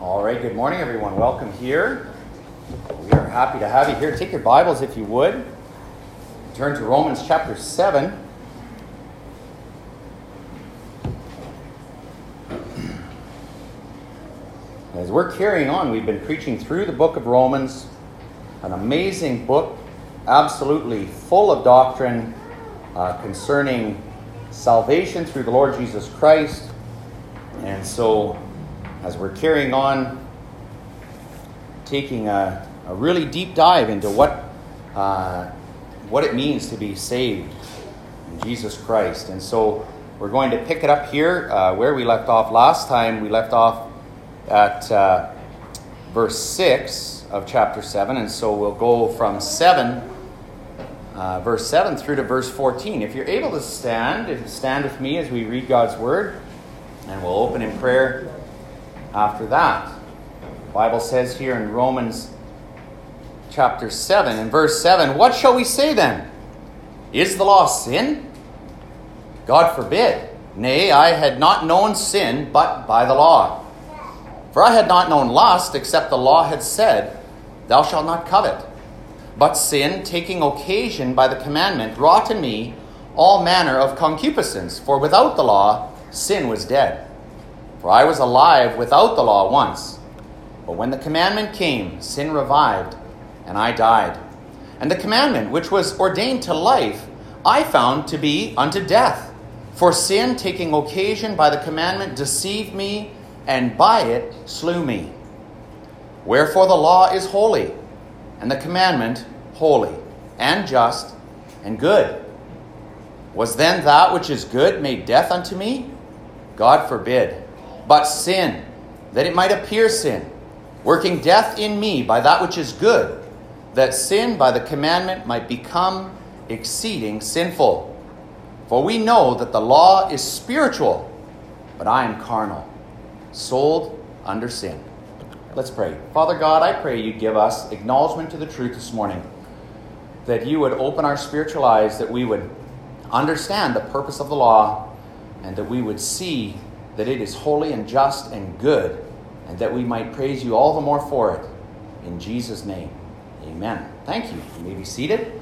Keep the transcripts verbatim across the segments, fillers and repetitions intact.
All right, good morning, everyone. Welcome here. We are happy to have you here. Take your Bibles, if you would. Turn to Romans chapter seven. As we're carrying on, we've been preaching through the book of Romans, an amazing book, absolutely full of doctrine uh, concerning salvation through the Lord Jesus Christ. And so, as we're carrying on, taking a, a really deep dive into what uh, what it means to be saved in Jesus Christ. And so we're going to pick it up here uh, where we left off last time. We left off at uh, verse six of chapter seven. And so we'll go from seven, uh, verse seven through to verse fourteen. If you're able to stand, if you stand with me as we read God's word, and we'll open in prayer after that. The Bible says here in Romans chapter seven, in verse seven, "What shall we say then? Is the law sin? God forbid. Nay, I had not known sin but by the law. For I had not known lust, except the law had said, Thou shalt not covet. But sin, taking occasion by the commandment, wrought in me all manner of concupiscence. For without the law, sin was dead. For I was alive without the law once. But when the commandment came, sin revived, and I died. And the commandment, which was ordained to life, I found to be unto death. For sin, taking occasion by the commandment, deceived me, and by it slew me. Wherefore the law is holy, and the commandment holy, and just, and good. Was then that which is good made death unto me? God forbid. But sin, that it might appear sin, working death in me by that which is good, that sin by the commandment might become exceeding sinful. For we know that the law is spiritual, but I am carnal, sold under sin." Let's pray. Father God, I pray you give us acknowledgement to the truth this morning, that you would open our spiritual eyes, that we would understand the purpose of the law, and that we would see that it is holy and just and good, and that we might praise you all the more for it. In Jesus' name, amen. Thank you. You may be seated.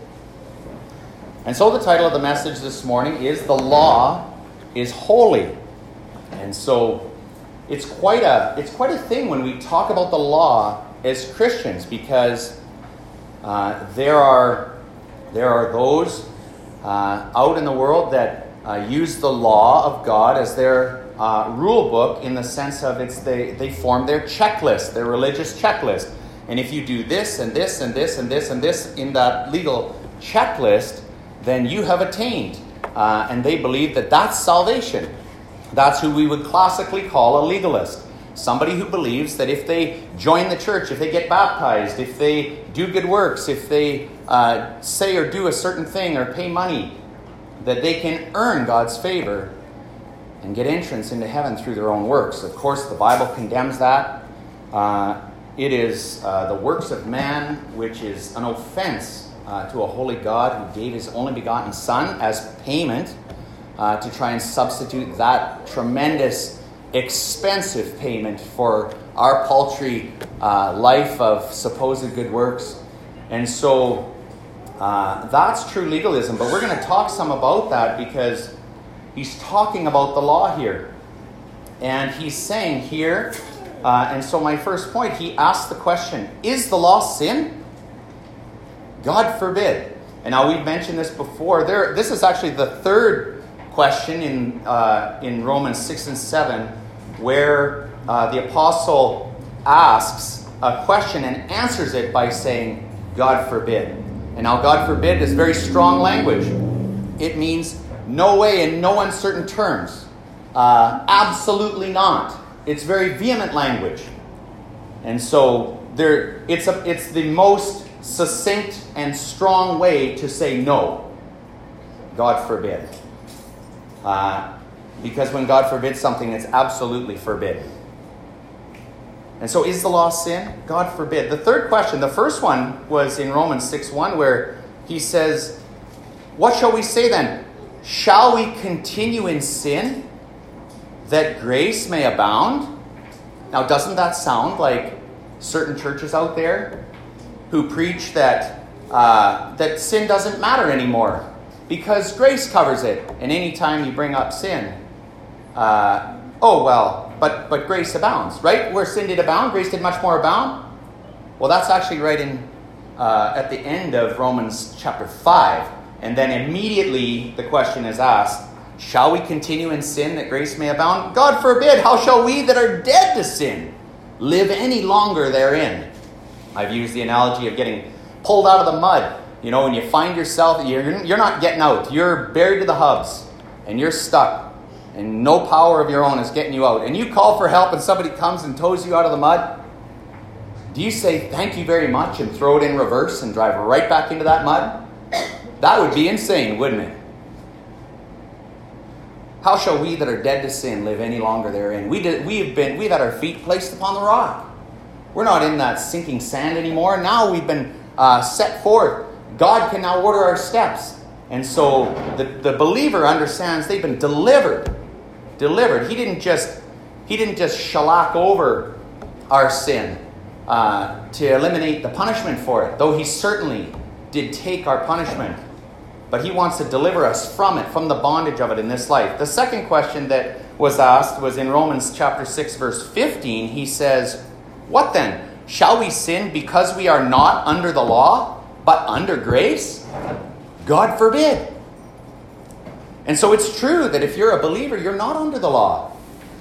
And so the title of the message this morning is "The Law is Holy." And so it's quite a it's quite a thing when we talk about the law as Christians, because uh, there are there are those uh, out in the world that uh, use the law of God as their Uh, rule book, in the sense of it's they, they form their checklist, their religious checklist. And if you do this and this and this and this and this in that legal checklist, then you have attained. Uh, and they believe that that's salvation. That's who we would classically call a legalist. Somebody who believes that if they join the church, if they get baptized, if they do good works, if they uh, say or do a certain thing or pay money, that they can earn God's favor and get entrance into heaven through their own works. Of course, the Bible condemns that. Uh, it is uh, the works of man, which is an offense uh, to a holy God who gave his only begotten Son as payment uh, to try and substitute that tremendous, expensive payment for our paltry uh, life of supposed good works. And so uh, that's true legalism. But we're going to talk some about that, because he's talking about the law here. And he's saying here, uh, and so my first point, he asked the question, is the law sin? God forbid. And now we've mentioned this before. There, this is actually the third question in uh, in Romans six and seven, where uh, the apostle asks a question and answers it by saying, God forbid. And now God forbid is very strong language. It means no way, in no uncertain terms. Uh, absolutely not. It's very vehement language. And so there, it's a, it's the most succinct and strong way to say no. God forbid. Uh, because when God forbids something, it's absolutely forbidden. And so is the law sin? God forbid. The third question, the first one was in Romans six one, where he says, what shall we say then? Shall we continue in sin that grace may abound? Now, doesn't that sound like certain churches out there who preach that uh, that sin doesn't matter anymore because grace covers it, and anytime you bring up sin, uh, oh well, but but grace abounds, right? Where sin did abound, grace did much more abound. Well, that's actually right in uh, at the end of Romans chapter five, and then immediately the question is asked: shall we continue in sin that grace may abound? God forbid! How shall we that are dead to sin live any longer therein? I've used the analogy of getting pulled out of the mud. You know, when you find yourself, you're, you're not getting out. You're buried to the hubs, and you're stuck, and no power of your own is getting you out. And you call for help, and somebody comes and tows you out of the mud. Do you say, thank you very much, and throw it in reverse and drive right back into that mud? That would be insane, wouldn't it? How shall we that are dead to sin live any longer therein? We did, we have been, we've had our feet placed upon the rock. We're not in that sinking sand anymore. Now we've been uh, set forth. God can now order our steps. And so the, the believer understands they've been delivered. Delivered. He didn't just, he didn't just shellac over our sin uh, to eliminate the punishment for it, though he certainly did take our punishment. But he wants to deliver us from it, from the bondage of it in this life. The second question that was asked was in Romans chapter six, verse fifteen. He says, what then? Shall we sin because we are not under the law, but under grace? God forbid. And so it's true that if you're a believer, you're not under the law.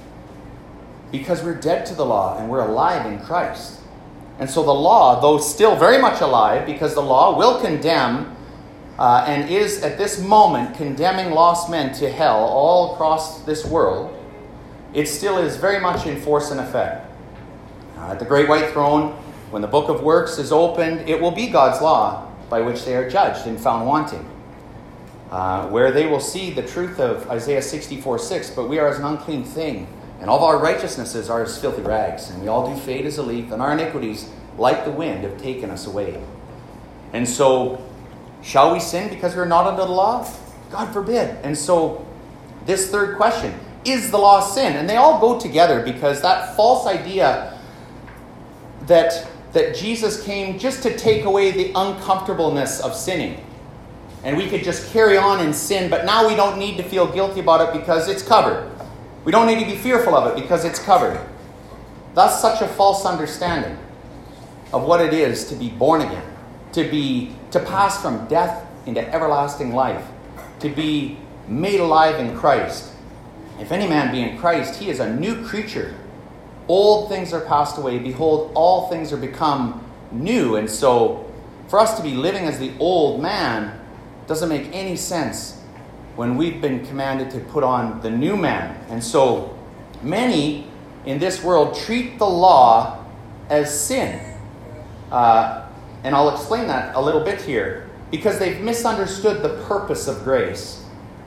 Because we're dead to the law and we're alive in Christ. And so the law, though still very much alive, because the law will condemn uh, and is at this moment condemning lost men to hell all across this world, it still is very much in force and effect. Uh, at the great white throne, when the book of works is opened, it will be God's law by which they are judged and found wanting. Uh, where they will see the truth of Isaiah sixty-four six, but we are as an unclean thing, and all of our righteousnesses are as filthy rags, and we all do fade as a leaf, and our iniquities, like the wind, have taken us away. And so, shall we sin because we're not under the law? God forbid. And so, this third question, is the law sin? And they all go together because that false idea that, that Jesus came just to take away the uncomfortableness of sinning. And we could just carry on in sin, but now we don't need to feel guilty about it because it's covered. We don't need to be fearful of it because it's covered. That's such a false understanding of what it is to be born again, to be to pass from death into everlasting life, to be made alive in Christ. If any man be in Christ, he is a new creature. Old things are passed away. Behold, all things are become new. And so, for us to be living as the old man doesn't make any sense when we've been commanded to put on the new man. And so, many in this world treat the law as sin. Uh, and I'll explain that a little bit here. Because they've misunderstood the purpose of grace.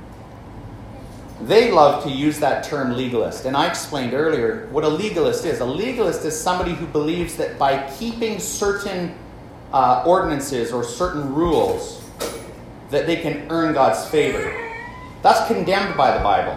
They love to use that term legalist. And I explained earlier what a legalist is. A legalist is somebody who believes that by keeping certain uh, ordinances or certain rules, that they can earn God's favor. That's condemned by the Bible.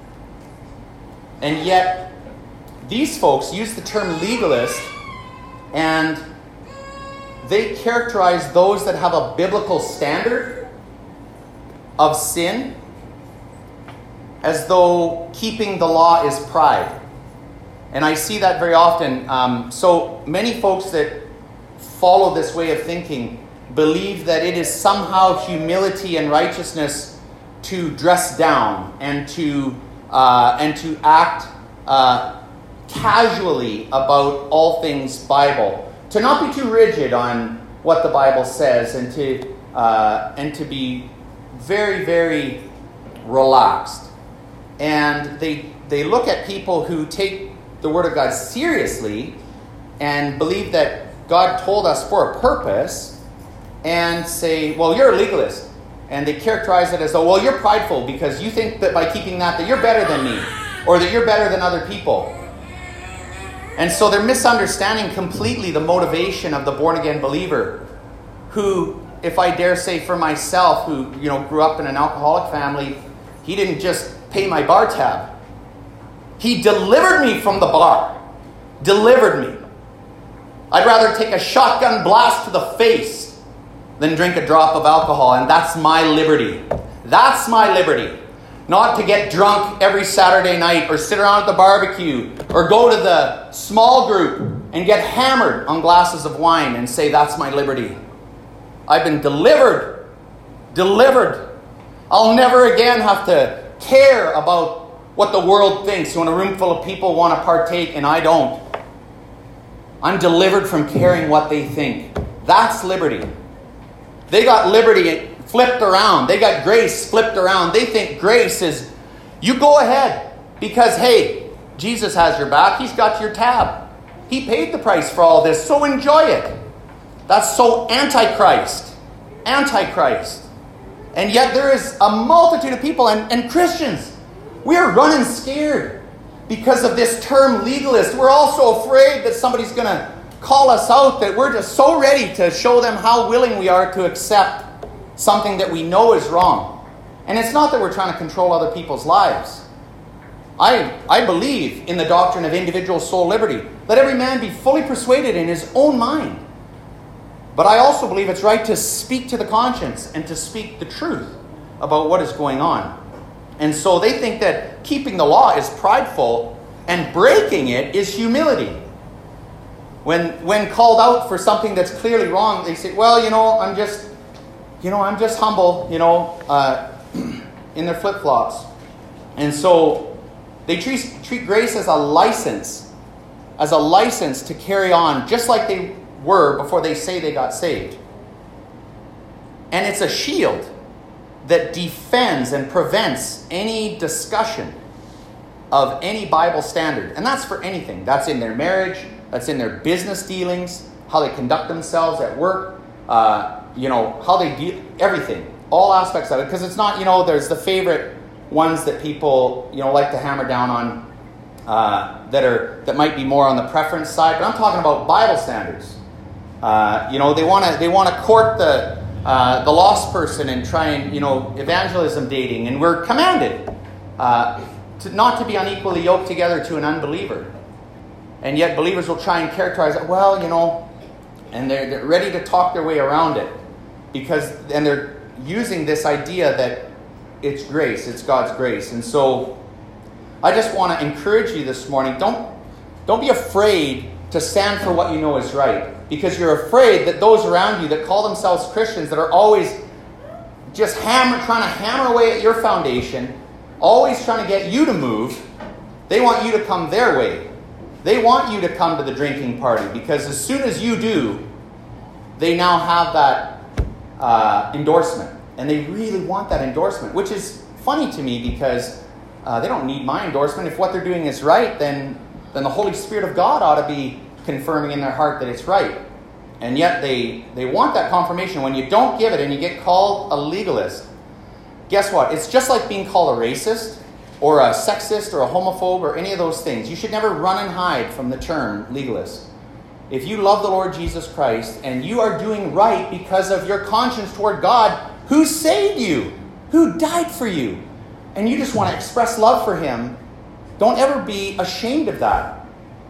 And yet, these folks use the term legalist, and they characterize those that have a biblical standard of sin as though keeping the law is pride. And I see that very often. Um, so many folks that follow this way of thinking believe that it is somehow humility and righteousness to dress down and to uh, and to act uh, casually about all things Bible, to not be too rigid on what the Bible says, and to uh, and to be very, very relaxed. And they they look at people who take the Word of God seriously and believe that God told us for a purpose, and say, well, you're a legalist. And they characterize it as though, well, you're prideful because you think that by keeping that, that you're better than me, or that you're better than other people. And so they're misunderstanding completely the motivation of the born-again believer, who, if I dare say for myself, who you know grew up in an alcoholic family, he didn't just pay my bar tab. He delivered me from the bar. delivered me. I'd rather take a shotgun blast to the face than drink a drop of alcohol, and that's my liberty. That's my liberty. Not to get drunk every Saturday night or sit around at the barbecue or go to the small group and get hammered on glasses of wine and say, that's my liberty. I've been delivered. Delivered. I'll never again have to care about what the world thinks when a room full of people want to partake and I don't. I'm delivered from caring what they think. That's liberty. They got liberty flipped around. They got grace flipped around. They think grace is, you go ahead because, hey, Jesus has your back. He's got your tab. He paid the price for all this, so enjoy it. That's so antichrist. Antichrist. And yet there is a multitude of people and, and Christians. We are running scared because of this term legalist. We're all so afraid that somebody's going to call us out that we're just so ready to show them how willing we are to accept something that we know is wrong. And it's not that we're trying to control other people's lives. I, I believe in the doctrine of individual soul liberty. Let every man be fully persuaded in his own mind. But I also believe it's right to speak to the conscience and to speak the truth about what is going on. And so they think that keeping the law is prideful and breaking it is humility. When when called out for something that's clearly wrong, they say, well, you know, I'm just, you know, I'm just humble, you know, uh, in their flip-flops. And so they treat, treat grace as a license, as a license to carry on just like they were before they say they got saved. And it's a shield that defends and prevents any discussion of any Bible standard. And that's for anything. That's in their marriage. That's in their business dealings, how they conduct themselves at work, uh, you know, how they deal, everything, all aspects of it. Because it's not, you know, there's the favorite ones that people, you know, like to hammer down on uh, that are that might be more on the preference side. But I'm talking about Bible standards. Uh, you know, they want to they want to court the uh, the lost person and try and, you know, evangelism dating, and we're commanded uh, to not to be unequally yoked together to an unbeliever. And yet believers will try and characterize it, well, you know, and they're, they're ready to talk their way around it because, and they're using this idea that it's grace, it's God's grace. And so I just want to encourage you this morning, don't, don't be afraid to stand for what you know is right, because you're afraid that those around you that call themselves Christians, that are always just hammer, trying to hammer away at your foundation, always trying to get you to move, they want you to come their way. They want you to come to the drinking party, because as soon as you do, they now have that uh, endorsement. And they really want that endorsement, which is funny to me because uh, they don't need my endorsement. If what they're doing is right, then, then the Holy Spirit of God ought to be confirming in their heart that it's right. And yet they, they want that confirmation. When you don't give it and you get called a legalist, guess what? It's just like being called a racist, or a sexist, or a homophobe, or any of those things. You should never run and hide from the term legalist. If you love the Lord Jesus Christ, and you are doing right because of your conscience toward God, who saved you, who died for you, and you just want to express love for Him, don't ever be ashamed of that.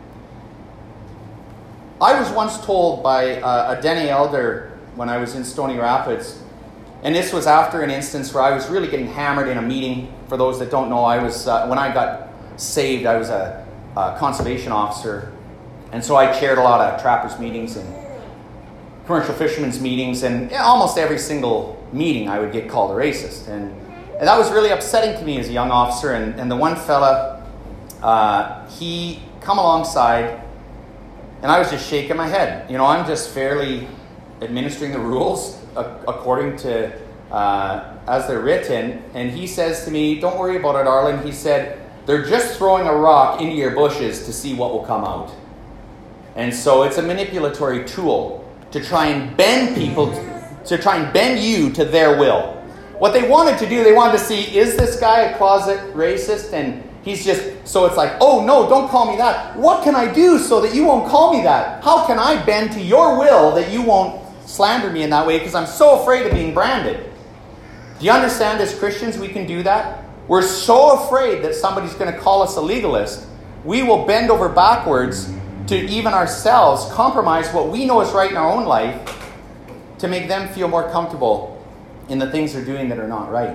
I was once told by uh, a Dene elder when I was in Stony Rapids, and this was after an instance where I was really getting hammered in a meeting. For those that don't know, I was uh, when I got saved, I was a, a conservation officer. And so I chaired a lot of trappers meetings and commercial fishermen's meetings. And yeah, almost every single meeting I would get called a racist. And, and that was really upsetting to me as a young officer. And, and the one fella, uh, he come alongside, and I was just shaking my head. You know, I'm just fairly administering the rules according to uh, as they're written, and he says to me, don't worry about it, Arlen. He said, they're just throwing a rock into your bushes to see what will come out. And so it's a manipulatory tool to try and bend people, to try and bend you to their will. What they wanted to do, they wanted to see, is this guy a closet racist? And he's just, so it's like, oh no, don't call me that. What can I do so that you won't call me that? How can I bend to your will that you won't slander me in that way, because I'm so afraid of being branded? Do you understand, as Christians we can do that? We're so afraid that somebody's going to call us a legalist, we will bend over backwards to even ourselves compromise what we know is right in our own life to make them feel more comfortable in the things they're doing that are not right.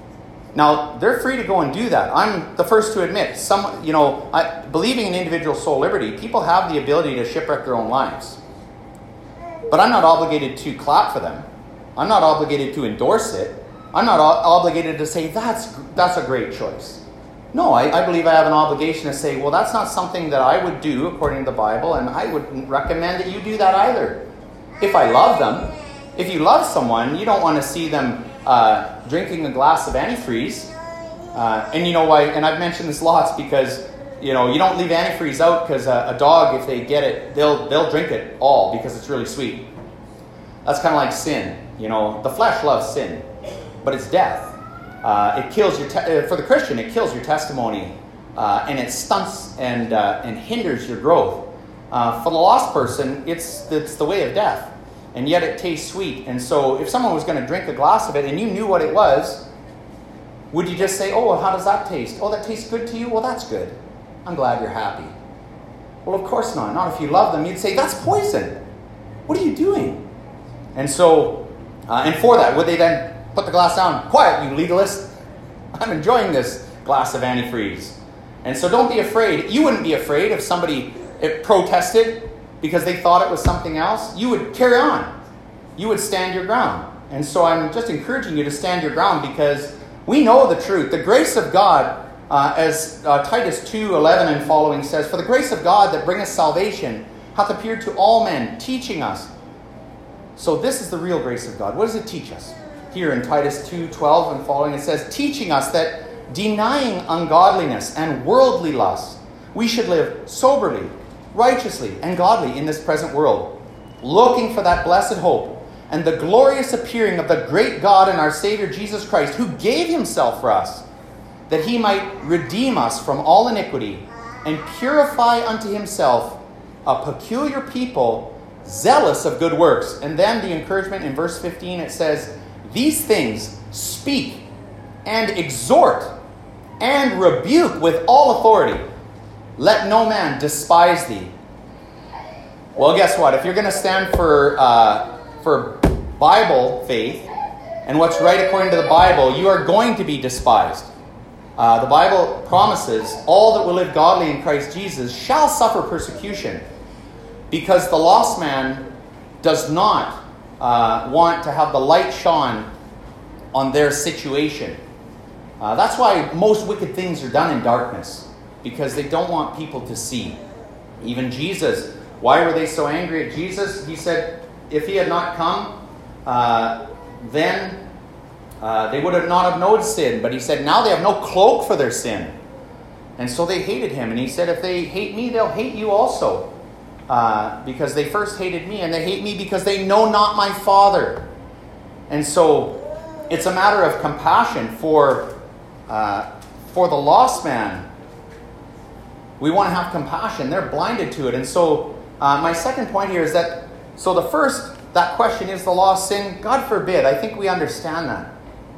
Now, they're free to go and do that. I'm the first to admit, some, you know, I, believing in individual soul liberty, people have the ability to shipwreck their own lives. But I'm not obligated to clap for them. I'm not obligated to endorse it. I'm not o- obligated to say, that's that's a great choice. No, I, I believe I have an obligation to say, well, that's not something that I would do according to the Bible, and I wouldn't recommend that you do that either. If I love them, if you love someone, you don't want to see them uh, drinking a glass of antifreeze. Uh, and you know why, and I've mentioned this lots because, you know, you don't leave antifreeze out because a, a dog, if they get it, they'll they'll drink it all because it's really sweet. That's kind of like sin. You know, the flesh loves sin, but it's death. Uh, it kills your te- for the Christian. It kills your testimony, uh, and it stunts and uh, and hinders your growth. Uh, for the lost person, it's it's the way of death, and yet it tastes sweet. And so, if someone was going to drink a glass of it and you knew what it was, would you just say, "Oh, well, how does that taste? Oh, that tastes good to you. Well, that's good. I'm glad you're happy." Well, of course not. Not if you love them. You'd say, "That's poison. What are you doing?" And so, uh, and for that, would they then put the glass down? Quiet, you legalist. I'm enjoying this glass of antifreeze. And so don't be afraid. You wouldn't be afraid if somebody if protested because they thought it was something else. You would carry on. You would stand your ground. And so I'm just encouraging you to stand your ground because we know the truth. The grace of God, uh, as uh, Titus two eleven and following says, "For the grace of God that bringeth salvation hath appeared to all men, teaching us." So this is the real grace of God. What does it teach us? Here in Titus two twelve and following, it says, "Teaching us that denying ungodliness and worldly lust, we should live soberly, righteously, and godly in this present world, looking for that blessed hope and the glorious appearing of the great God and our Savior Jesus Christ, who gave himself for us, that he might redeem us from all iniquity and purify unto himself a peculiar people, zealous of good works." And then the encouragement in verse fifteen, it says, "These things speak and exhort and rebuke with all authority. Let no man despise thee." Well, guess what? If you're going to stand for uh, for Bible faith and what's right according to the Bible, you are going to be despised. Uh, the Bible promises all that will live godly in Christ Jesus shall suffer persecution, because the lost man does not uh, want to have the light shone on their situation. Uh, that's why most wicked things are done in darkness, because they don't want people to see. Even Jesus, why were they so angry at Jesus? He said, if he had not come, uh, then uh, they would have not have known sin. But he said, now they have no cloak for their sin. And so they hated him. And he said, if they hate me, they'll hate you also. Uh, because they first hated me, and they hate me because they know not my Father. And so it's a matter of compassion for uh, for the lost man. We want to have compassion. They're blinded to it. And so uh, my second point here is that, so the first, that question, is the law sin? God forbid. I think we understand that.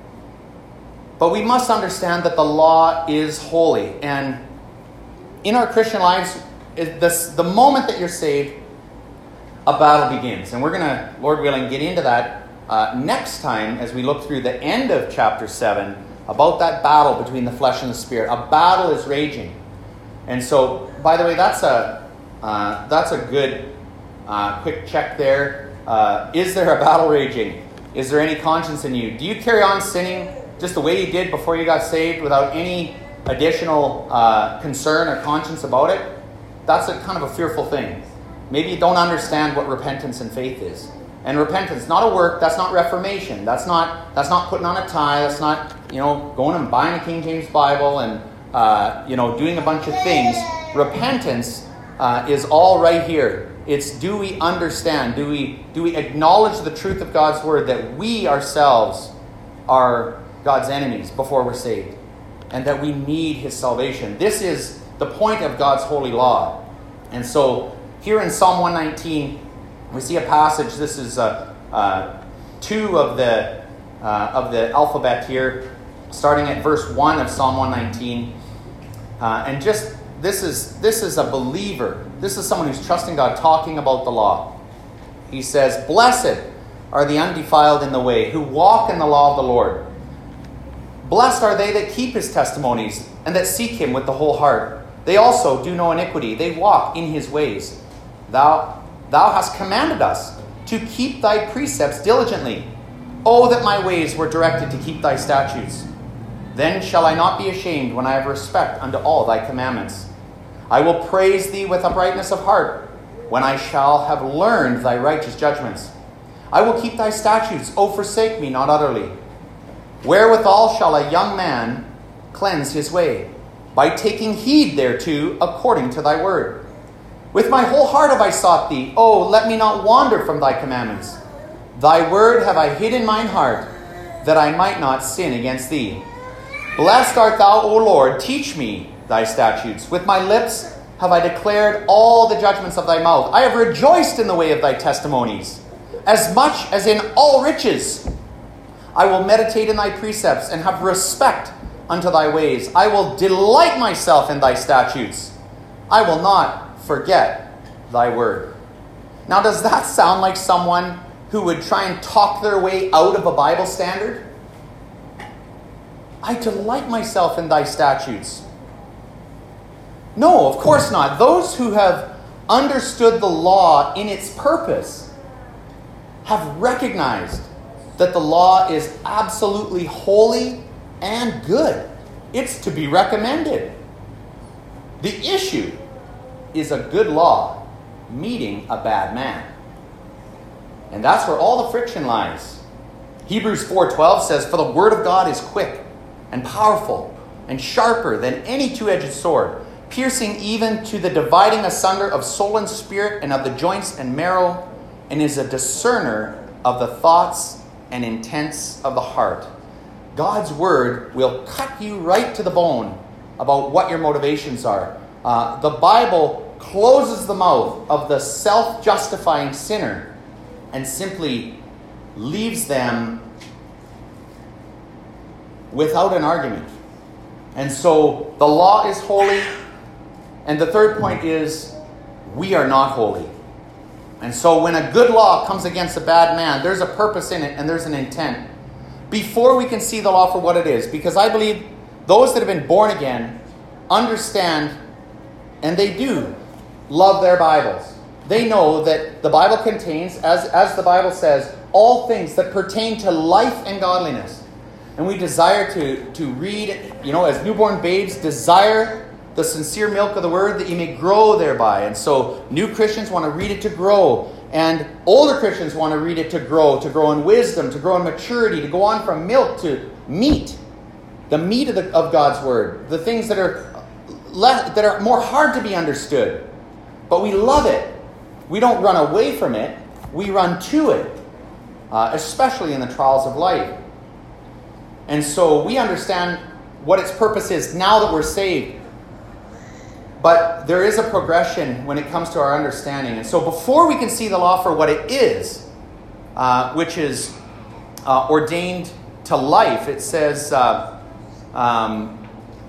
But we must understand that the law is holy. And in our Christian lives, it, this, the moment that you're saved, a battle begins. And we're going to, Lord willing, get into that uh, next time as we look through the end of chapter seven about that battle between the flesh and the spirit. A battle is raging. And so, by the way, that's a uh, that's a good uh, quick check there. Uh, is there a battle raging? Is there any conscience in you? Do you carry on sinning just the way you did before you got saved without any additional uh, concern or conscience about it? That's a kind of a fearful thing. Maybe you don't understand what repentance and faith is. And repentance, not a work, that's not reformation. That's not that's not putting on a tie. That's not, you know, going and buying a King James Bible and, uh, you know, doing a bunch of things. Repentance uh, is all right here. It's, do we understand? Do we do we acknowledge the truth of God's word, that we ourselves are God's enemies before we're saved, and that we need his salvation? This is the point of God's holy law. And so here in Psalm one nineteen, we see a passage. This is uh, uh, two of the uh, of the alphabet here, starting at verse one of Psalm one nineteen. Uh, and just this is this is a believer This is someone who's trusting God, talking about the law. He says, "Blessed are the undefiled in the way, who walk in the law of the Lord. Blessed are they that keep his testimonies, and that seek him with the whole heart. They also do no iniquity. They walk in his ways. Thou, thou hast commanded us to keep thy precepts diligently. Oh, that my ways were directed to keep thy statutes. Then shall I not be ashamed when I have respect unto all thy commandments. I will praise thee with uprightness of heart, when I shall have learned thy righteous judgments. I will keep thy statutes. O forsake me not utterly. Wherewithal shall a young man cleanse his way? By taking heed thereto according to thy word. With my whole heart have I sought thee. O let me not wander from thy commandments. Thy word have I hid in mine heart, that I might not sin against thee. Blessed art thou, O Lord, teach me thy statutes. With my lips have I declared all the judgments of thy mouth. I have rejoiced in the way of thy testimonies, as much as in all riches. I will meditate in thy precepts, and have respect unto thy ways. I will delight myself in thy statutes. I will not forget thy word." Now, does that sound like someone who would try and talk their way out of a Bible standard? I delight myself in thy statutes. No, of course not. Those who have understood the law in its purpose have recognized that the law is absolutely holy and good. It's to be recommended. The issue is a good law meeting a bad man. And that's where all the friction lies. Hebrews four twelve says, "For the word of God is quick and powerful and sharper than any two-edged sword, piercing even to the dividing asunder of soul and spirit and of the joints and marrow, and is a discerner of the thoughts and intents of the heart." God's word will cut you right to the bone about what your motivations are. Uh, the Bible closes the mouth of the self-justifying sinner and simply leaves them without an argument. And so the law is holy. And the third point is, we are not holy. And so when a good law comes against a bad man, there's a purpose in it and there's an intent. Before we can see the law for what it is, because I believe those that have been born again understand, and they do love their Bibles. They know that the Bible contains, as, as the Bible says, all things that pertain to life and godliness. And we desire to, to read, you know, as newborn babes, desire the sincere milk of the word that you may grow thereby. And so new Christians want to read it to grow. And older Christians want to read it to grow, to grow in wisdom, to grow in maturity, to go on from milk to meat. The meat of, the, of God's word. The things that are, less, that are more hard to be understood. But we love it. We don't run away from it. We run to it. Uh, especially in the trials of life. And so we understand what its purpose is now that we're saved. But there is a progression when it comes to our understanding. And so before we can see the law for what it is, uh, which is uh, ordained to life, it says, uh, um,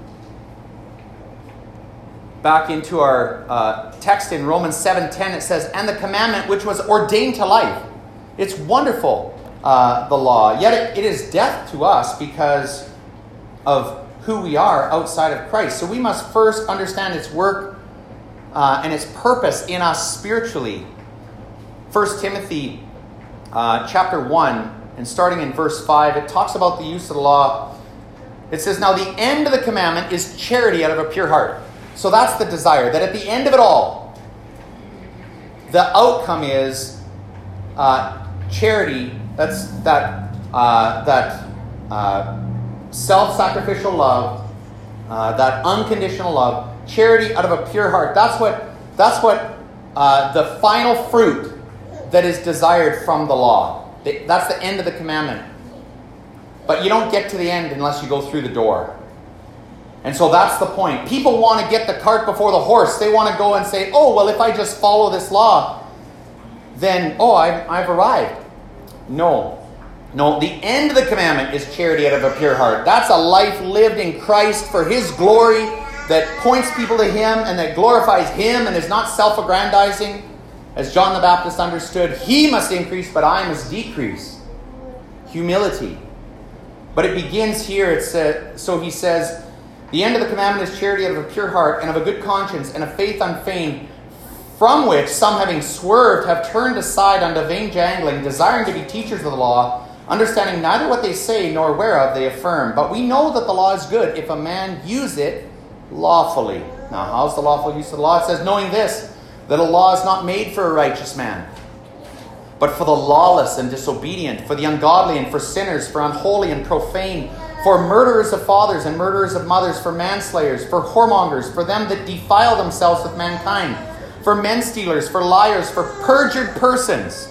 back into our uh, text in Romans seven ten, it says, "And the commandment which was ordained to life." It's wonderful, uh, the law. Yet it, it is death to us because of who we are outside of Christ. So we must first understand its work uh, and its purpose in us spiritually. First Timothy uh, chapter one, and starting in verse five, it talks about the use of the law. It says, "Now the end of the commandment is charity out of a pure heart." So that's the desire, that at the end of it all, the outcome is uh, charity. That's that uh, that uh, self-sacrificial love, uh, that unconditional love, charity out of a pure heart. That's what that's what uh, the final fruit that is desired from the law. That's the end of the commandment. But you don't get to the end unless you go through the door. And so that's the point. People want to get the cart before the horse. They want to go and say, "Oh, well, if I just follow this law, then, oh, I've, I've arrived." No. No, the end of the commandment is charity out of a pure heart. That's a life lived in Christ for His glory that points people to Him and that glorifies Him and is not self-aggrandizing, as John the Baptist understood, He must increase, but I must decrease. Humility. But it begins here. It's uh, so he says, the end of the commandment is charity out of a pure heart and of a good conscience and a faith unfeigned, from which some, having swerved, have turned aside unto vain jangling, desiring to be teachers of the law, understanding neither what they say nor whereof they affirm. But we know that the law is good if a man use it lawfully. Now, how's the lawful use of the law? It says, knowing this, that a law is not made for a righteous man, but for the lawless and disobedient, for the ungodly and for sinners, for unholy and profane, for murderers of fathers and murderers of mothers, for manslayers, for whoremongers, for them that defile themselves with mankind, for men stealers, for liars, for perjured persons.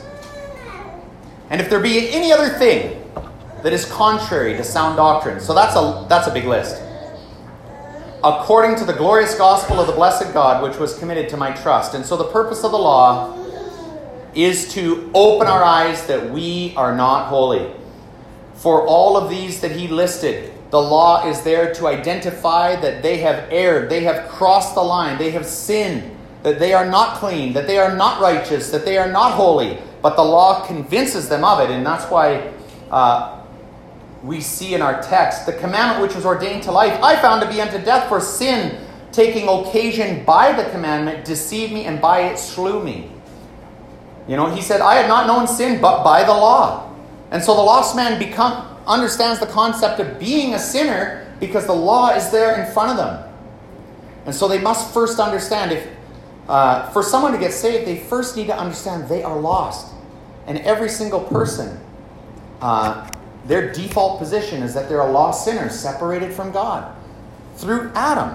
And if there be any other thing that is contrary to sound doctrine. So that's a that's a big list. According to the glorious gospel of the blessed God, which was committed to my trust. And so the purpose of the law is to open our eyes that we are not holy. For all of these that he listed, the law is there to identify that they have erred, they have crossed the line, they have sinned, that they are not clean, that they are not righteous, that they are not holy. But the law convinces them of it, and that's why uh, we see in our text, the commandment which was ordained to life, I found to be unto death, for sin, taking occasion by the commandment, deceived me, and by it slew me. You know, he said, I had not known sin but by the law. And so the lost man become, understands the concept of being a sinner because the law is there in front of them. And so they must first understand, if uh, for someone to get saved, they first need to understand they are lost. And every single person, uh, their default position is that they're a lost sinner separated from God through Adam,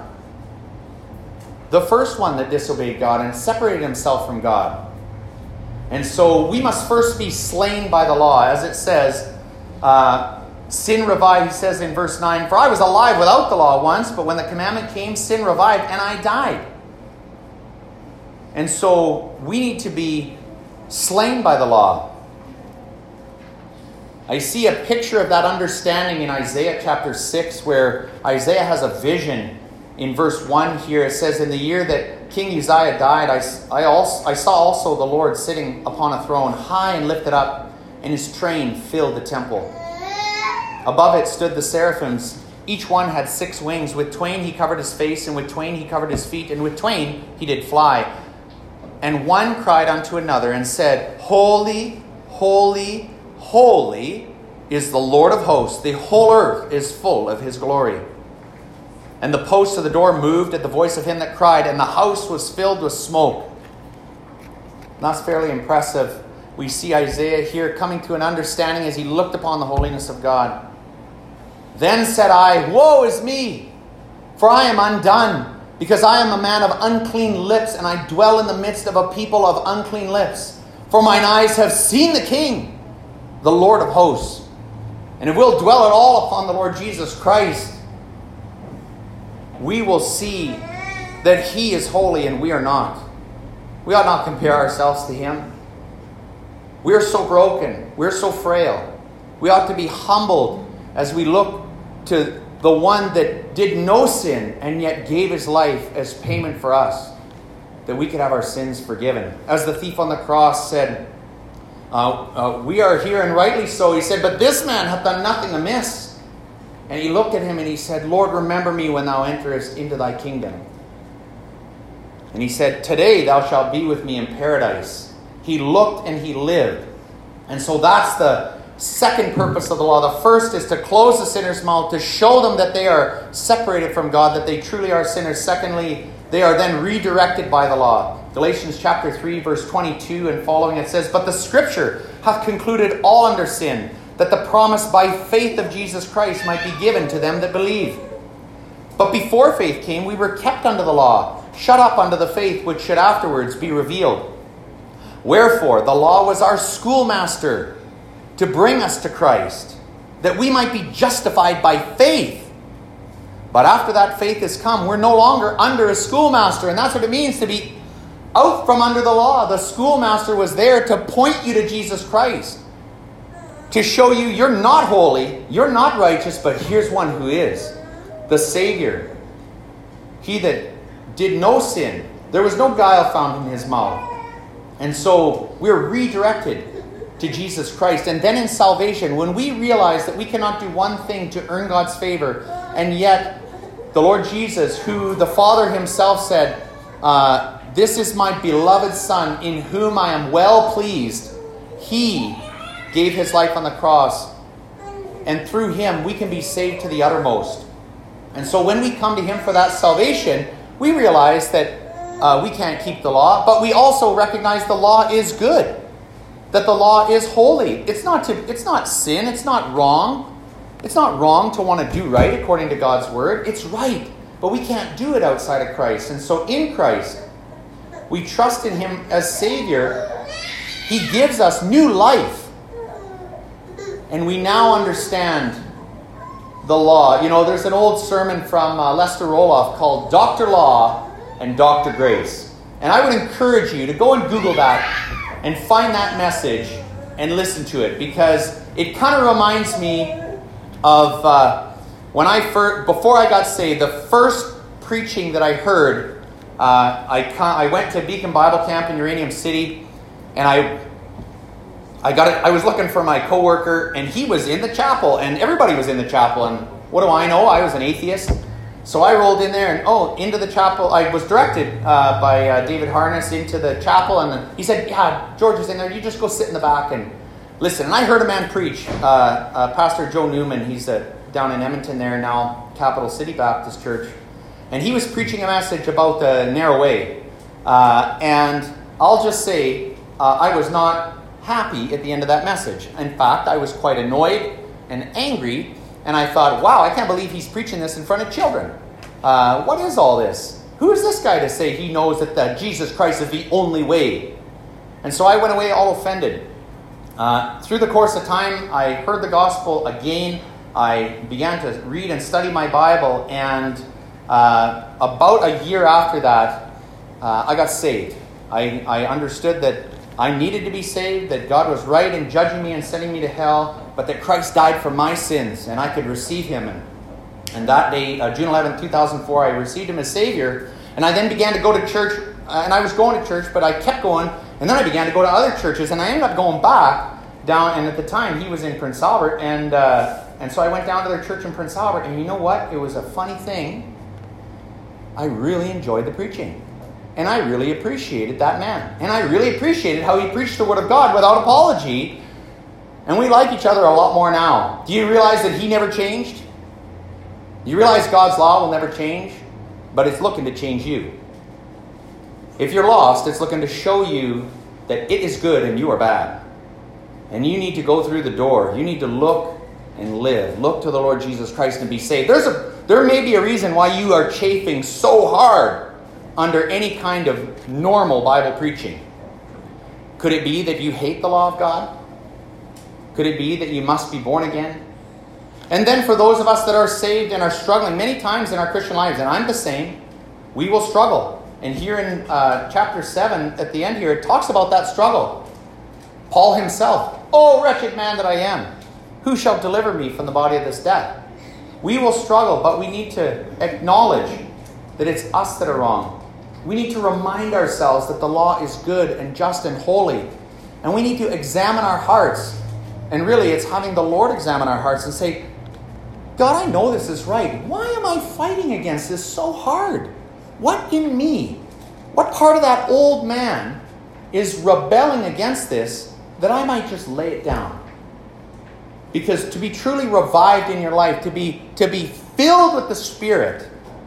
the first one that disobeyed God and separated himself from God. And so we must first be slain by the law. As it says, uh, sin revived, he says in verse nine, for I was alive without the law once, but when the commandment came, sin revived and I died. And so we need to be slain by the law. I see a picture of that understanding in Isaiah chapter six, where Isaiah has a vision. In verse one here, it says, in the year that King Uzziah died, I, I, also, I saw also the Lord sitting upon a throne, high and lifted up, and his train filled the temple. Above it stood the seraphims. Each one had six wings. With twain he covered his face, and with twain he covered his feet, and with twain he did fly. And one cried unto another and said, Holy, holy, holy is the Lord of hosts. The whole earth is full of his glory. And the posts of the door moved at the voice of him that cried, and the house was filled with smoke. And that's fairly impressive. We see Isaiah here coming to an understanding as he looked upon the holiness of God. Then said I, Woe is me, for I am undone, because I am a man of unclean lips, and I dwell in the midst of a people of unclean lips. For mine eyes have seen the King, the Lord of hosts. And if we'll dwell at all upon the Lord Jesus Christ, we will see that he is holy and we are not. We ought not compare ourselves to him. We are so broken. We're so frail. We ought to be humbled as we look to the one that did no sin and yet gave his life as payment for us, that we could have our sins forgiven. As the thief on the cross said, uh, uh, we are here, and rightly so. He said, but this man hath done nothing amiss. And he looked at him and he said, Lord, remember me when thou enterest into thy kingdom. And he said, today thou shalt be with me in paradise. He looked and he lived. And so that's the second purpose of the law. The first is to close the sinner's mouth, to show them that they are separated from God, that they truly are sinners. Secondly, they are then redirected by the law. Galatians chapter three, verse twenty-two and following, it says, but the scripture hath concluded all under sin, that the promise by faith of Jesus Christ might be given to them that believe. But before faith came, we were kept under the law, shut up under the faith which should afterwards be revealed. Wherefore, the law was our schoolmaster to bring us to Christ, that we might be justified by faith. But after that faith has come, we're no longer under a schoolmaster. And that's what it means to be out from under the law. The schoolmaster was there to point you to Jesus Christ, to show you you're not holy, you're not righteous, but here's one who is, the Savior. He that did no sin, there was no guile found in his mouth. And so we're redirected to Jesus Christ. And then in salvation, when we realize that we cannot do one thing to earn God's favor, and yet the Lord Jesus, who the Father himself said, uh, this is my beloved Son, in whom I am well pleased. He gave his life on the cross. And through him, we can be saved to the uttermost. And so when we come to him for that salvation, we realize that uh, we can't keep the law, but we also recognize the law is good. That the law is holy. It's not to, it's not sin. It's not wrong. It's not wrong to want to do right according to God's word. It's right, but we can't do it outside of Christ. And so in Christ, we trust in him as Savior. He gives us new life. And we now understand the law. You know, there's an old sermon from uh, Lester Roloff called Doctor Law and Doctor Grace. And I would encourage you to go and Google that and find that message and listen to it, because it kind of reminds me of uh, when I first, before I got saved, the first preaching that I heard, uh, I I went to Beacon Bible Camp in Uranium City, and I I got it. I was looking for my coworker, and he was in the chapel, and everybody was in the chapel. And what do I know? I was an atheist, so I rolled in there, and oh, into the chapel. I was directed uh, by uh, David Harness into the chapel, and he said, "Yeah, George is in there. You just go sit in the back and listen." And I heard a man preach, uh, uh, Pastor Joe Newman. He's uh, down in Edmonton there now, Capital City Baptist Church. And he was preaching a message about the narrow way. Uh, and I'll just say, uh, I was not happy at the end of that message. In fact, I was quite annoyed and angry. And I thought, wow, I can't believe he's preaching this in front of children. Uh, what is all this? Who is this guy to say he knows that the Jesus Christ is the only way? And so I went away all offended. Uh, through the course of time, I heard the gospel again. I began to read and study my Bible, and uh, about a year after that, uh, I got saved. I, I understood that I needed to be saved, that God was right in judging me and sending me to hell, but that Christ died for my sins, and I could receive him. And, and that day, uh, June eleventh, two thousand four, I received him as Savior, and I then began to go to church, uh, and I was going to church, but I kept going. And then I began to go to other churches, and I ended up going back down, and at the time he was in Prince Albert, and uh, and so I went down to their church in Prince Albert, and you know what? It was a funny thing. I really enjoyed the preaching, and I really appreciated that man, and I really appreciated how he preached the Word of God without apology, and we like each other a lot more now. Do you realize that he never changed? You realize God's law will never change, but it's looking to change you. If you're lost, it's looking to show you that it is good and you are bad. And you need to go through the door. You need to look and live. Look to the Lord Jesus Christ and be saved. There's a, there may be a reason why you are chafing so hard under any kind of normal Bible preaching. Could it be that you hate the law of God? Could it be that you must be born again? And then for those of us that are saved and are struggling, many times in our Christian lives, and I'm the same, we will struggle. And here in uh, chapter seven, at the end here, it talks about that struggle. Paul himself, "Oh, wretched man that I am, who shall deliver me from the body of this death?" We will struggle, but we need to acknowledge that it's us that are wrong. We need to remind ourselves that the law is good and just and holy. And we need to examine our hearts. And really, it's having the Lord examine our hearts and say, God, I know this is right. Why am I fighting against this so hard? What in me, what part of that old man is rebelling against this that I might just lay it down? Because to be truly revived in your life, to be, to be filled with the Spirit,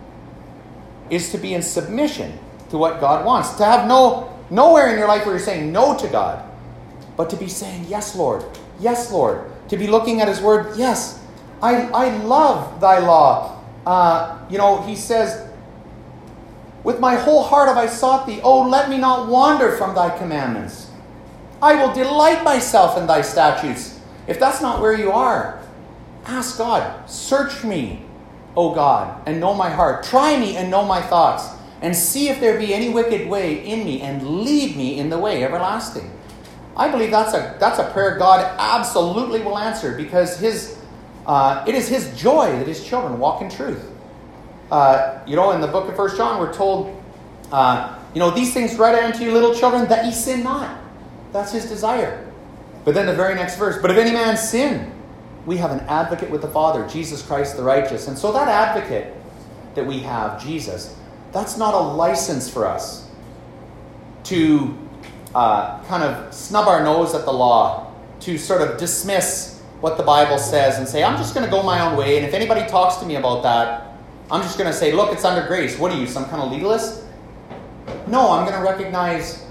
is to be in submission to what God wants. To have no nowhere in your life where you're saying no to God, but to be saying, yes, Lord, yes, Lord. To be looking at his word, yes, I, I love thy law. Uh, you know, he says, with my whole heart have I sought thee. Oh, let me not wander from thy commandments. I will delight myself in thy statutes. If that's not where you are, ask God, search me, O God, and know my heart. Try me and know my thoughts, and see if there be any wicked way in me, and lead me in the way everlasting. I believe that's a that's a prayer God absolutely will answer, because his uh, it is his joy that his children walk in truth. uh, you know, in the book of First John, we're told, uh, you know, these things write unto you, little children, that ye sin not. That's his desire. But then the very next verse, but if any man sin, we have an advocate with the Father, Jesus Christ the righteous. And so that advocate that we have, Jesus, that's not a license for us to uh, kind of snub our nose at the law, to sort of dismiss what the Bible says and say, I'm just going to go my own way, and if anybody talks to me about that, I'm just going to say, look, it's under grace. What are you, some kind of legalist? No, I'm going to recognize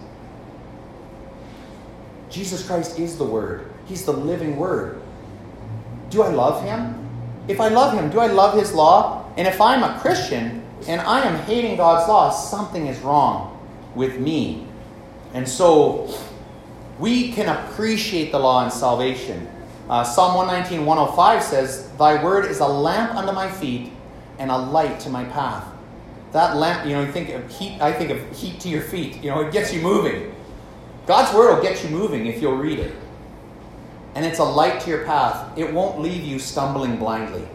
Jesus Christ is the Word. He's the living Word. Do I love him? If I love him, do I love his law? And if I'm a Christian and I am hating God's law, something is wrong with me. And so we can appreciate the law and salvation. Uh, Psalm one nineteen, one oh five says, thy word is a lamp unto my feet and a light to my path. That lamp, you know, you think of heat, I think of heat to your feet. You know, it gets you moving. God's word will get you moving if you'll read it. And it's a light to your path. It won't leave you stumbling blindly.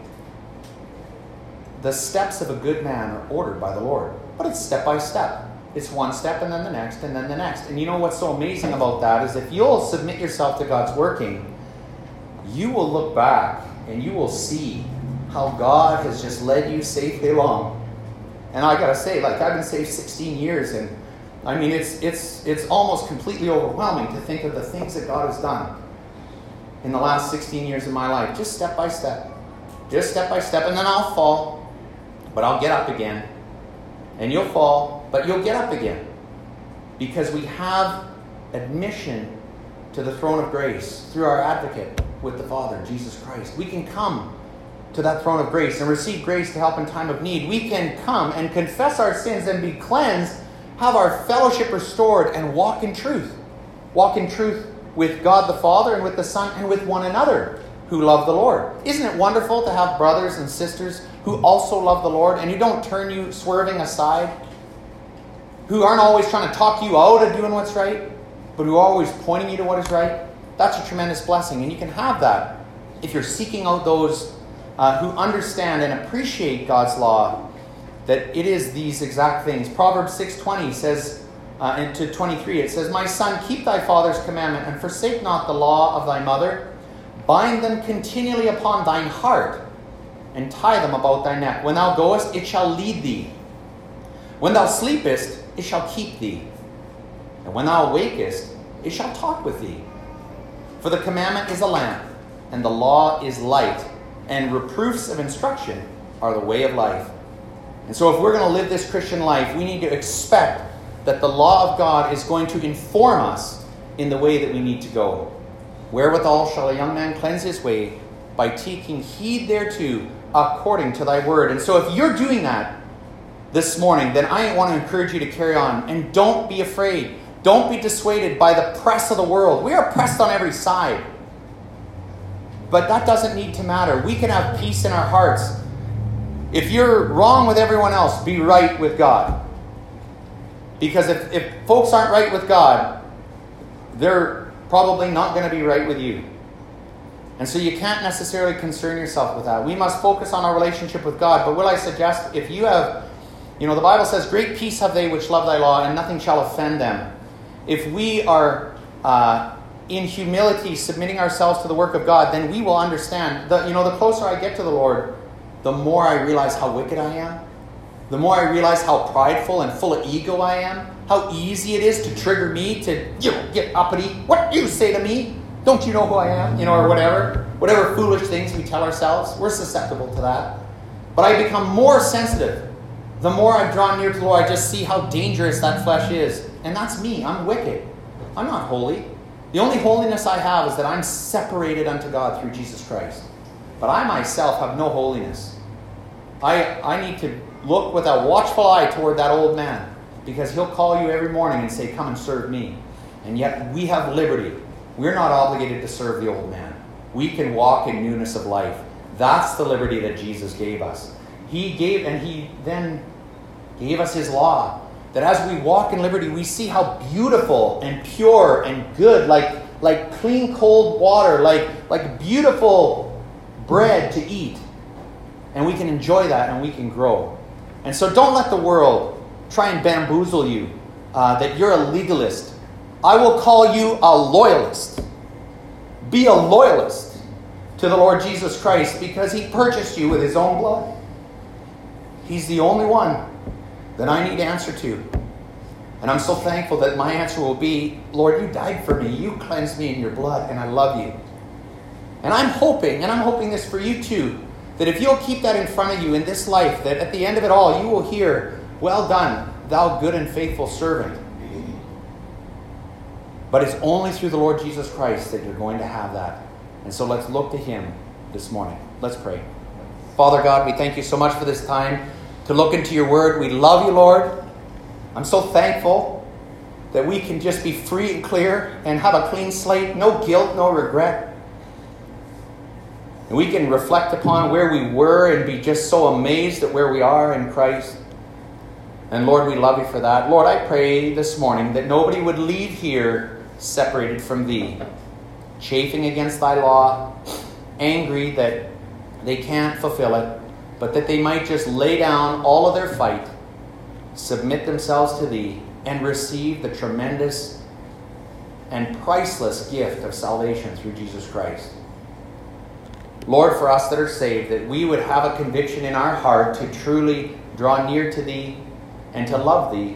The steps of a good man are ordered by the Lord. But it's step by step. It's one step and then the next and then the next. And you know what's so amazing about that is if you'll submit yourself to God's working, you will look back and you will see how God has just led you safely along. And I gotta say, like, I've been saved sixteen years, and I mean, it's it's it's almost completely overwhelming to think of the things that God has done in the last sixteen years of my life, just step by step. Just step by step, and then I'll fall, but I'll get up again. And you'll fall, but you'll get up again. Because we have admission to the throne of grace through our advocate with the Father, Jesus Christ. We can come to that throne of grace and receive grace to help in time of need. We can come and confess our sins and be cleansed, have our fellowship restored, and walk in truth. Walk in truth with God the Father and with the Son and with one another who love the Lord. Isn't it wonderful to have brothers and sisters who also love the Lord and who don't turn you swerving aside? Who aren't always trying to talk you out of doing what's right, but who are always pointing you to what is right? That's a tremendous blessing. And you can have that if you're seeking out those uh, who understand and appreciate God's law, that it is these exact things. Proverbs six twenty says, uh, and to twenty-three, it says, my son, keep thy father's commandment, and forsake not the law of thy mother. Bind them continually upon thine heart, and tie them about thy neck. When thou goest, it shall lead thee. When thou sleepest, it shall keep thee. And when thou awakest, it shall talk with thee. For the commandment is a lamp, and the law is light, and reproofs of instruction are the way of life. And so if we're going to live this Christian life, we need to expect that the law of God is going to inform us in the way that we need to go. Wherewithal shall a young man cleanse his way? By taking heed thereto according to thy word. And so if you're doing that this morning, then I want to encourage you to carry on. And don't be afraid. Don't be dissuaded by the press of the world. We are pressed on every side. But that doesn't need to matter. We can have peace in our hearts. If you're wrong with everyone else, be right with God. Because if, if folks aren't right with God, they're probably not going to be right with you. And so you can't necessarily concern yourself with that. We must focus on our relationship with God. But will I suggest, if you have, you know, the Bible says, great peace have they which love thy law, and nothing shall offend them. If we are uh, in humility submitting ourselves to the work of God, then we will understand that, you know, the closer I get to the Lord, the more I realize how wicked I am. The more I realize how prideful and full of ego I am. How easy it is to trigger me to, you know, get uppity. What you say to me? Don't you know who I am? You know, or whatever. Whatever foolish things we tell ourselves. We're susceptible to that. But I become more sensitive. The more I've drawn near to the Lord, I just see how dangerous that flesh is. And that's me. I'm wicked. I'm not holy. The only holiness I have is that I'm separated unto God through Jesus Christ. But I myself have no holiness. I, I need to look with a watchful eye toward that old man, because he'll call you every morning and say, come and serve me. And yet we have liberty. We're not obligated to serve the old man. We can walk in newness of life. That's the liberty that Jesus gave us. He gave, and he then gave us his law. That as we walk in liberty, we see how beautiful and pure and good, like, like clean cold water, like, like beautiful bread to eat. And we can enjoy that and we can grow. And so don't let the world try and bamboozle you uh, that you're a legalist. I will call you a loyalist. Be a loyalist to the Lord Jesus Christ because he purchased you with his own blood. He's the only one that I need to answer to. And I'm so thankful that my answer will be, Lord, you died for me. You cleansed me in your blood, and I love you. And I'm hoping, and I'm hoping this for you too, that if you'll keep that in front of you in this life, that at the end of it all, you will hear, well done, thou good and faithful servant. But it's only through the Lord Jesus Christ that you're going to have that. And so let's look to him this morning. Let's pray. Father God, we thank you so much for this time to look into your word. We love you, Lord. I'm so thankful that we can just be free and clear and have a clean slate, no guilt, no regret. And we can reflect upon where we were and be just so amazed at where we are in Christ. And Lord, we love you for that. Lord, I pray this morning that nobody would leave here separated from thee, chafing against thy law, angry that they can't fulfill it, but that they might just lay down all of their fight, submit themselves to thee, and receive the tremendous and priceless gift of salvation through Jesus Christ. Lord, for us that are saved, that we would have a conviction in our heart to truly draw near to thee and to love thee,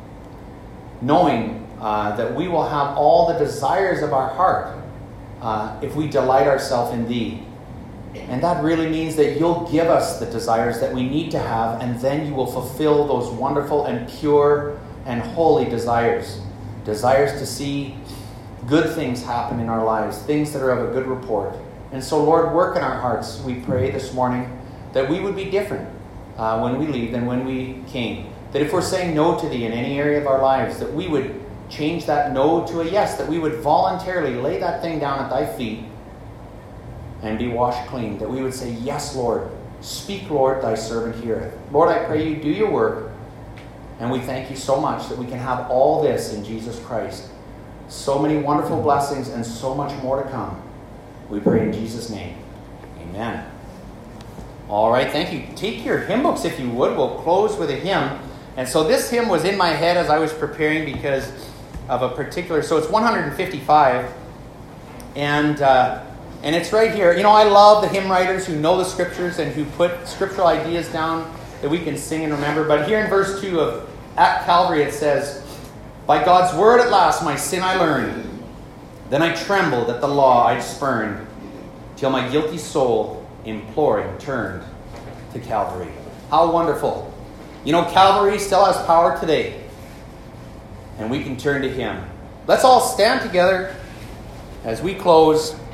knowing uh, that we will have all the desires of our heart uh, if we delight ourselves in thee. And that really means that you'll give us the desires that we need to have, and then you will fulfill those wonderful and pure and holy desires. Desires to see good things happen in our lives, things that are of a good report. And so, Lord, work in our hearts, we pray this morning, that we would be different uh, when we leave than when we came. That if we're saying no to thee in any area of our lives, that we would change that no to a yes, that we would voluntarily lay that thing down at thy feet and be washed clean. That we would say, yes, Lord, speak, Lord, thy servant heareth. Lord, I pray you do your work, and we thank you so much that we can have all this in Jesus Christ. So many wonderful blessings and so much more to come. We pray in Jesus' name. Amen. All right, thank you. Take your hymn books if you would. We'll close with a hymn. And so this hymn was in my head as I was preparing because of a particular... So it's one fifty-five. And uh, and it's right here. You know, I love the hymn writers who know the scriptures and who put scriptural ideas down that we can sing and remember. But here in verse two of At Calvary it says, by God's word at last my sin I learned. Then I trembled at the law I'd spurned, till my guilty soul imploring turned to Calvary. How wonderful. You know, Calvary still has power today. And we can turn to him. Let's all stand together as we close.